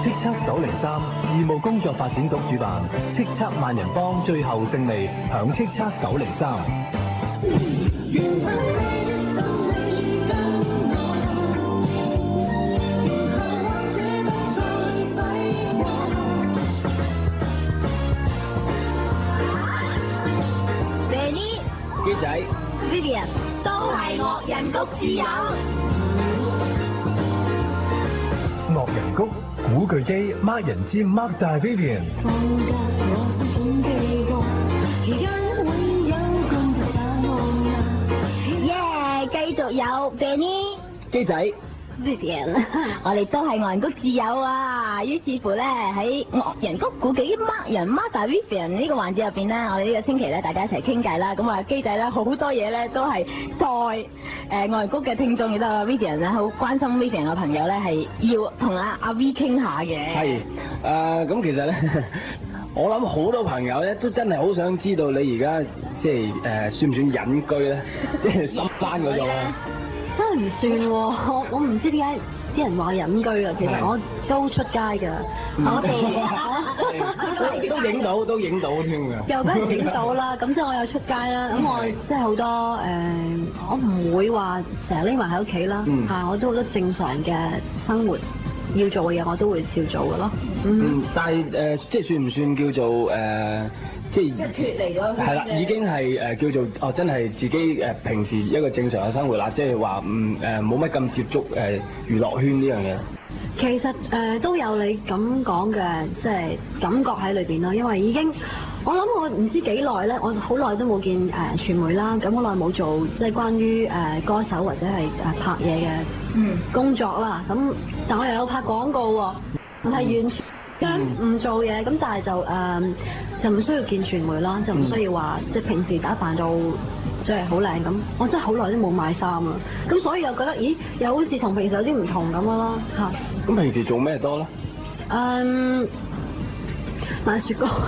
叱咤903義務工作發展局主辦，叱咤萬人幫最後勝利，響叱咤903。 Benny、 機仔、 Vivian 都係惡人谷之友。 惡人谷古巨基 Mark 人之 Mark 大 Vivian。 耶，繼續有 Benny、 機仔。 Vivian， 我哋都係惡人谷之友啊！於是乎咧，喺惡人谷古巨基 Mark 人 Mark 大 Vivian 呢個環節入邊咧，我哋呢個星期咧，大家一齊傾偈啦。咁啊，機仔咧好多嘢咧都係代惡人谷嘅聽眾亦都有 Vivian 咧，好關心 Vivian 嘅朋友咧係要同阿 V 傾下嘅。 係咁其實咧，我諗好多朋友咧都真係好想知道你而家即係算唔算隱居咧？即係深山嗰種啊？ 真係唔算喎，我唔知點解啲人話隱居啊，其實我都出街㗎， 都影到添㗎。 又俾人影到啦，咁即係我有出街啦，咁我即係好多我唔會話成日匿埋喺屋企啦，我都好多正常嘅生活要做嘅嘢，我都會照做㗎咯。 但係即係算唔算叫做即係脫離咗係啦，已經係叫做真係自己平時一個正常嘅生活啦，即係話冇乜咁接觸娛樂圈呢樣嘢。 其實都有你咁講嘅，即係感覺喺裏邊咯，因為已經我諗我唔知幾耐咧，我好耐都冇見傳媒啦，咁好耐冇做即係關於歌手或者係拍嘢嘅工作啦，咁但我又有拍廣告喎，唔係完全唔做嘢，咁但係就唔需要見傳媒啦，就唔需要話即係平時打扮到即係好靚咁，我真係好耐都冇買衫啦，咁所以又覺得咦又好似同平時有啲唔同咁咯嚇。 咁平時做咩多咧？ 買雪糕。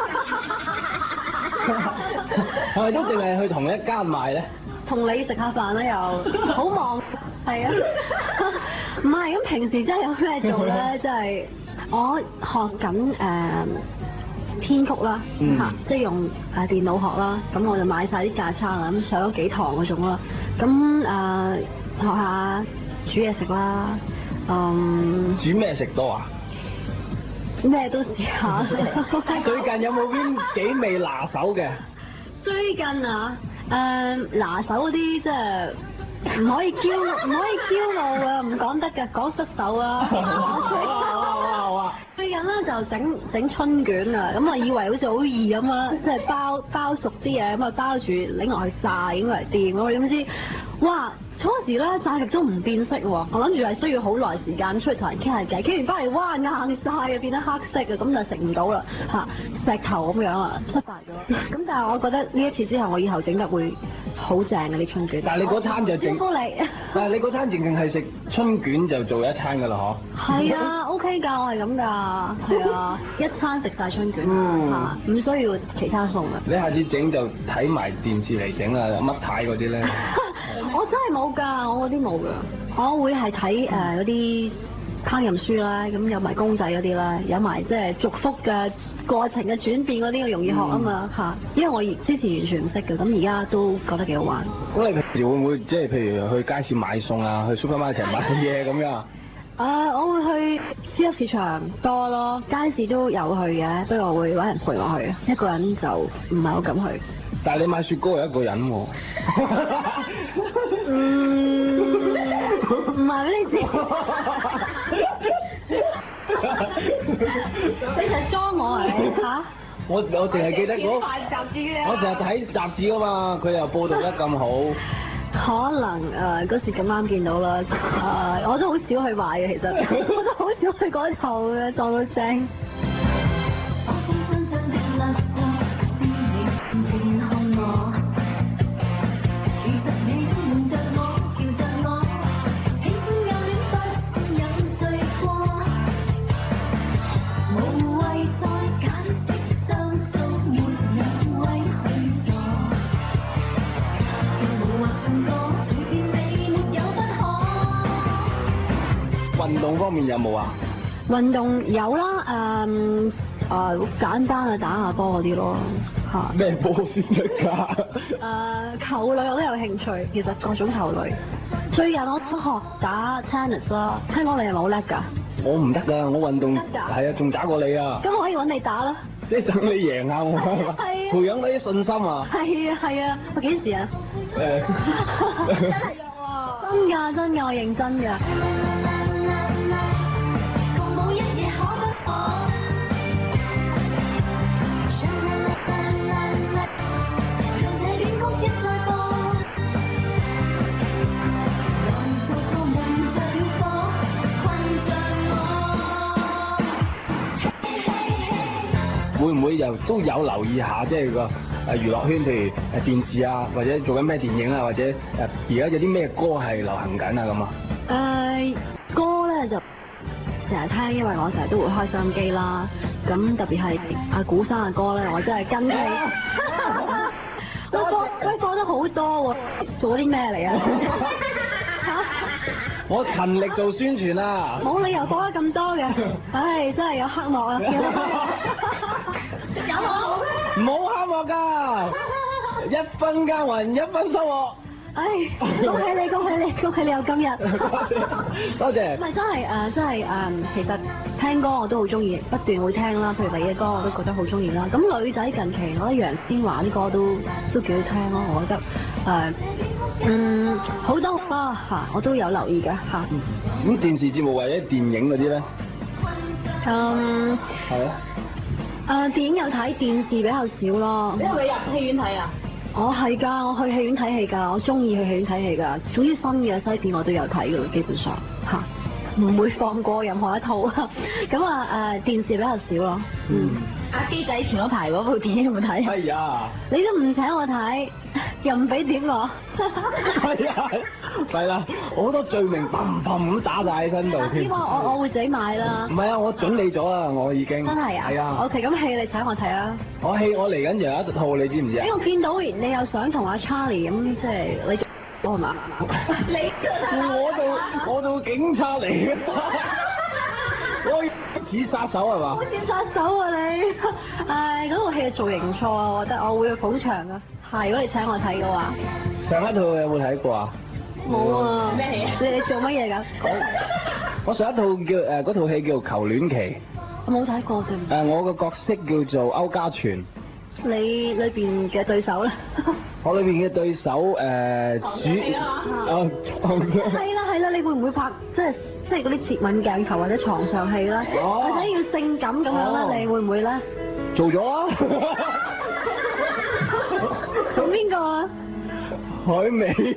係咪都淨係去同一間買咧？ 同你食下飯啦又，好忙係啊，唔係咁平時真係有咩做咧？即係我學緊編曲啦，即係用電腦學啦，咁我就買晒啲架撐啦，咁上咗幾堂嗰種啦，咁學下煮嘢食啦， 煮咩食多啊？ 咩都試下。 最近有冇邊幾味拿手嘅？ 最近啊，拿手嗰啲即係唔可以驕傲啊，唔講得㗎，講失手啊。 好啊！ 最近咧就整春卷啊，咁我以為好似好易咁啊，即係包熟啲嘢，咁啊包住拎落去炸，應該係掂。我點知，哇！初時咧炸極都唔變色喎，我諗住係需要好耐時間出去同人傾下偈，傾完翻嚟哇硬晒啊，變得黑色啊，咁就食唔到啦嚇，石頭咁樣啊，失敗咗。咁但係我覺得呢一次之後，我以後整得會好正嘅啲春卷。 但係你嗰餐就招呼你。 但係你嗰餐淨係食春卷就做一餐㗎啦，嗬？ 係啊，OK 㗎，我係咁㗎，係啊，一餐食晒春卷嚇，唔需要其他餸啊。 你下次整就睇埋電視嚟整啊，乜太嗰啲咧？ 我真係冇㗎，我嗰啲冇㗎，我會係睇嗰啲烹飪書啦，咁有埋公仔嗰啲啦，有埋即係祝福嘅過程嘅轉變嗰啲，我容易學啊嘛嚇，因為我之前完全唔識嘅，咁而家都覺得幾好玩。 咁你平時會唔會即係譬如去街市買餸啊，去 supermarket 買嘢咁樣？ 我會去超級市場多咯，街市都有去嘅，不過會揾人陪我去，一個人就唔係好敢去。 但係你買雪糕係一個人喎。 唔係呢啲。你係裝我啊你嚇？ 我淨係記得我成日睇雜誌㗎嘛，佢又報導得咁好。 可能嗰時咁啱見到啦，我都好少去買嘅，其實我都好少去嗰頭嘅，撞到正。 運動方面有冇啊？ 運動有啦，好簡單啊，打下波嗰啲咯，嚇。 咩波先得㗎？ 球類我都有興趣，其實各種球類。最近我都學打 tennis 啦，聽講你係咪好叻㗎？ 我唔得㗎，我運動得㗎係啊，仲渣過你啊！ 咁我可以揾你打啦。 即係等你贏下我， 係啊培養你啲信心啊！ 係啊係啊，我幾時啊？ 誒， 真㗎真㗎，我認真㗎。 會唔會又都有留意下即係個娛樂圈，譬如電視啊，或者做緊咩電影啊，或者而家有啲咩歌係流行緊啊咁啊？ 歌咧就成日聽，因為我成日都會開收音機啦。咁特別係阿古生嘅歌咧，我真係跟起。喂，播得好多喎，做咗啲咩嚟啊？ 我勤力做宣傳啊！ 冇理由播得咁多嘅，唉，真係有黑幕啊！有冇？ 冇黑幕㗎，一分耕耘一分收穫。 唉，恭喜你，恭喜你，恭喜你有今日！ 多謝。 唔係真係其實聽歌我都好中意，不斷會聽啦。譬如你嘅歌我都覺得好中意啦。咁女仔近期我覺得楊千嬅啲歌都幾好聽咯，我覺得好多歌嚇我都有留意嘅嚇。 咁電視節目或者電影嗰啲咧？係啊。 電影有睇，電視比較少咯。 你係咪入戲院睇啊？ 我係㗎，我去戲院睇戲㗎，我中意去戲院睇戲㗎。總之新嘅西片我都有睇㗎，基本上嚇，唔會放過任何一套。咁電視比較少咯。 阿基仔前嗰排嗰部電影有冇睇？ 係啊。 你都唔請我睇，又唔俾點我。 係啊，係啦，好多罪名砰砰咁打晒喺身度添。 希望我會自己買啦。 唔係啊，我準備咗啦，我已經。 真係啊？ 係啊。 OK，咁戲你請我睇啊。 我嚟緊又有一套，你知唔知啊？ 我見到你又想同阿 Charlie 咁，即係你做係嘛？ 我做警察嚟嘅。我似殺手係嘛？ 好似殺手啊你！嗰套戲嘅造型唔錯啊，我覺得我會去捧場啊。係，如果你請我睇嘅話。 上一套有冇睇過啊？ 冇啊。咩戲啊？你做乜嘢㗎？ 我上一套嗰套戲叫做《求戀期》。 我冇睇過啫。 我個角色叫做歐家全。 你裏邊嘅對手咧？ 我裏邊嘅對手係啦，你會唔會拍即係嗰啲接吻鏡頭或者床上戲啦？或者要性感咁樣咧？你會唔會咧？ 做咗啊！ 同邊個啊？ 海美。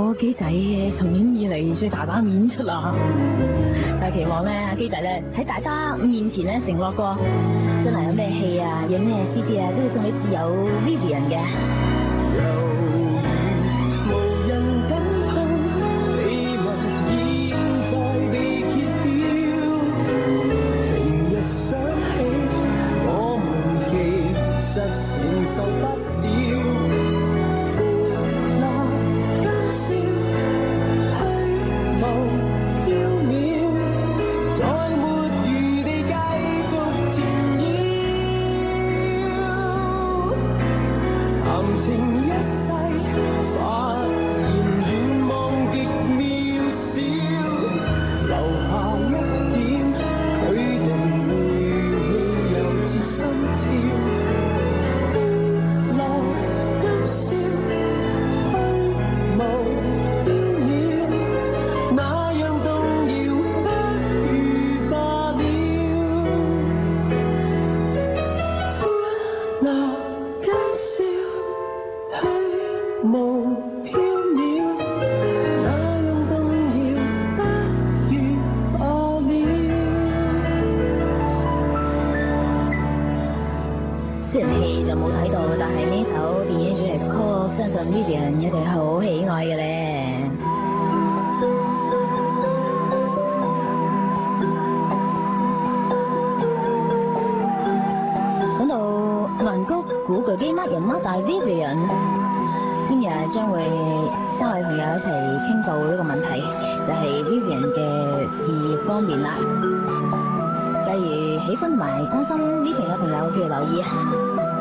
咗機仔從演以嚟最大膽演出啦！但係期望咧，阿機仔咧喺大家面前咧承諾過，真係有咩戲啊，有咩 CD 啊，都會送俾摯友 Vivian 嘅。雖然戲就冇睇到，但係呢首電影主題曲，相信 Vivian 一定好喜愛嘅咧。講到銀谷古巨基乜人乜大 Vivian， 聽日將會三位朋友一齊傾到呢個問題，就係 Vivian 嘅事業方面啦。假如喜歡同埋關心呢期嘅朋友，記住留意啊！